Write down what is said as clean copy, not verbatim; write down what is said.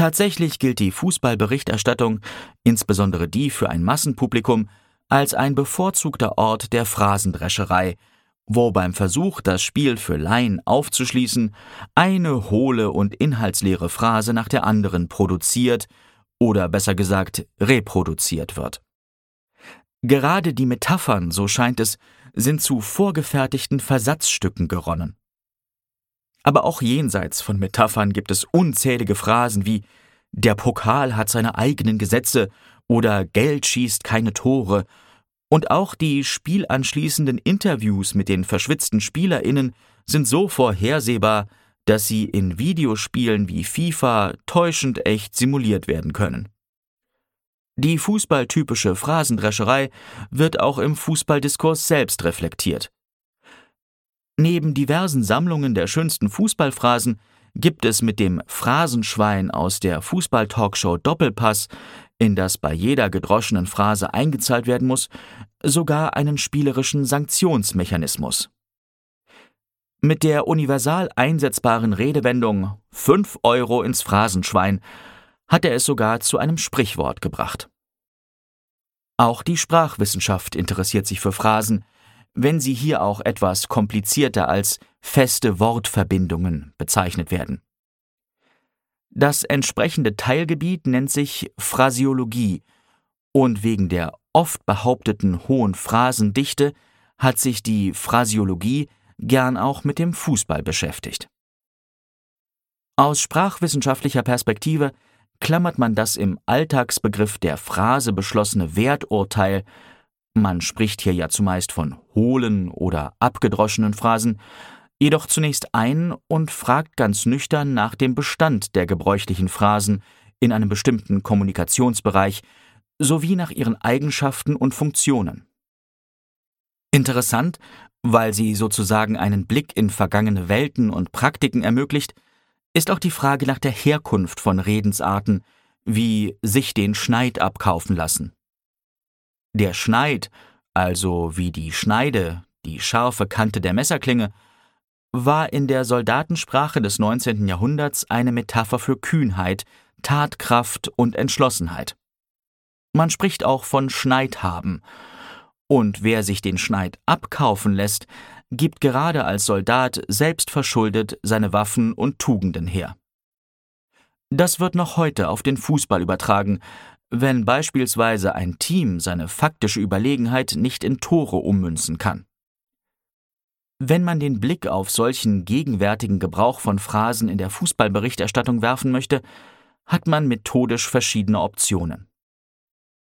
Tatsächlich gilt die Fußballberichterstattung, insbesondere die für ein Massenpublikum, als ein bevorzugter Ort der Phrasendrescherei, wo beim Versuch, das Spiel für Laien aufzuschließen, eine hohle und inhaltsleere Phrase nach der anderen produziert oder besser gesagt reproduziert wird. Gerade die Metaphern, so scheint es, sind zu vorgefertigten Versatzstücken geronnen. Aber auch jenseits von Metaphern gibt es unzählige Phrasen wie »Der Pokal hat seine eigenen Gesetze« oder »Geld schießt keine Tore«. Und auch die spielanschließenden Interviews mit den verschwitzten SpielerInnen sind so vorhersehbar, dass sie in Videospielen wie FIFA täuschend echt simuliert werden können. Die fußballtypische Phrasendrescherei wird auch im Fußballdiskurs selbst reflektiert. Neben diversen Sammlungen der schönsten Fußballphrasen gibt es mit dem Phrasenschwein aus der Fußball-Talkshow Doppelpass, in das bei jeder gedroschenen Phrase eingezahlt werden muss, sogar einen spielerischen Sanktionsmechanismus. Mit der universal einsetzbaren Redewendung 5 Euro ins Phrasenschwein hat er es sogar zu einem Sprichwort gebracht. Auch die Sprachwissenschaft interessiert sich für Phrasen, wenn sie hier auch etwas komplizierter als feste Wortverbindungen bezeichnet werden. Das entsprechende Teilgebiet nennt sich Phrasiologie und wegen der oft behaupteten hohen Phrasendichte hat sich die Phrasiologie gern auch mit dem Fußball beschäftigt. Aus sprachwissenschaftlicher Perspektive klammert man das im Alltagsbegriff der Phrase beschlossene Werturteil, man spricht hier ja zumeist von hohlen oder abgedroschenen Phrasen, jedoch zunächst ein und fragt ganz nüchtern nach dem Bestand der gebräuchlichen Phrasen in einem bestimmten Kommunikationsbereich sowie nach ihren Eigenschaften und Funktionen. Interessant, weil sie sozusagen einen Blick in vergangene Welten und Praktiken ermöglicht, ist auch die Frage nach der Herkunft von Redensarten, wie sich den Schneid abkaufen lassen. Der Schneid, also wie die Schneide, die scharfe Kante der Messerklinge, war in der Soldatensprache des 19. Jahrhunderts eine Metapher für Kühnheit, Tatkraft und Entschlossenheit. Man spricht auch von Schneidhaben. Und wer sich den Schneid abkaufen lässt, gibt gerade als Soldat selbstverschuldet seine Waffen und Tugenden her. Das wird noch heute auf den Fußball übertragen, wenn beispielsweise ein Team seine faktische Überlegenheit nicht in Tore ummünzen kann. Wenn man den Blick auf solchen gegenwärtigen Gebrauch von Phrasen in der Fußballberichterstattung werfen möchte, hat man methodisch verschiedene Optionen.